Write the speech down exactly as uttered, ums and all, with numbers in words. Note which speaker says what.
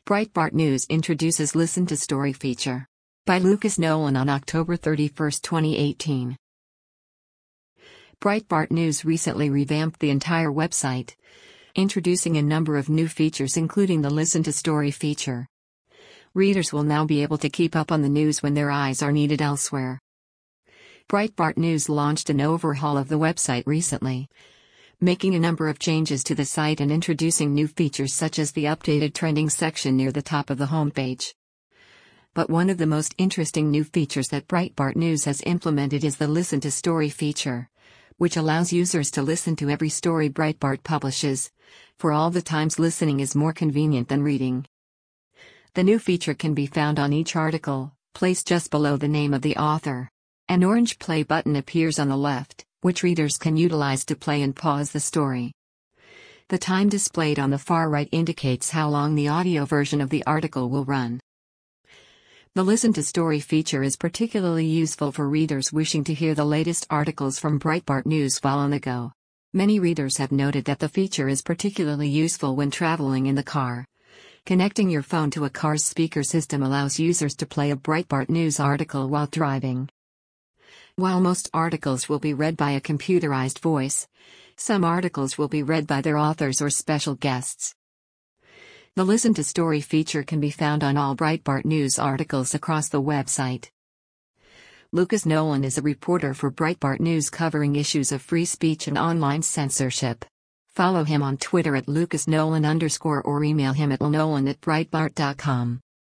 Speaker 1: Breitbart News introduces Listen to Story feature. By Lucas Nolan on October thirty-first, twenty eighteen. Breitbart News recently revamped the entire website, introducing a number of new features including the Listen to Story feature. Readers will now be able to keep up on the news when their eyes are needed elsewhere. Breitbart News launched an overhaul of the website recently, making a number of changes to the site and introducing new features such as the updated trending section near the top of the homepage. But one of the most interesting new features that Breitbart News has implemented is the Listen to Story feature, which allows users to listen to every story Breitbart publishes, for all the times listening is more convenient than reading. The new feature can be found on each article, placed just below the name of the author. An orange play button appears on the left, which readers can utilize to play and pause the story. The time displayed on the far right indicates how long the audio version of the article will run. The Listen to Story feature is particularly useful for readers wishing to hear the latest articles from Breitbart News while on the go. Many readers have noted that the feature is particularly useful when traveling in the car. Connecting your phone to a car's speaker system allows users to play a Breitbart News article while driving. While most articles will be read by a computerized voice, some articles will be read by their authors or special guests. The Listen to Story feature can be found on all Breitbart News articles across the website. Lucas Nolan is a reporter for Breitbart News covering issues of free speech and online censorship. Follow him on Twitter at lucasnolan underscore or email him at lnolan at breitbart dot com.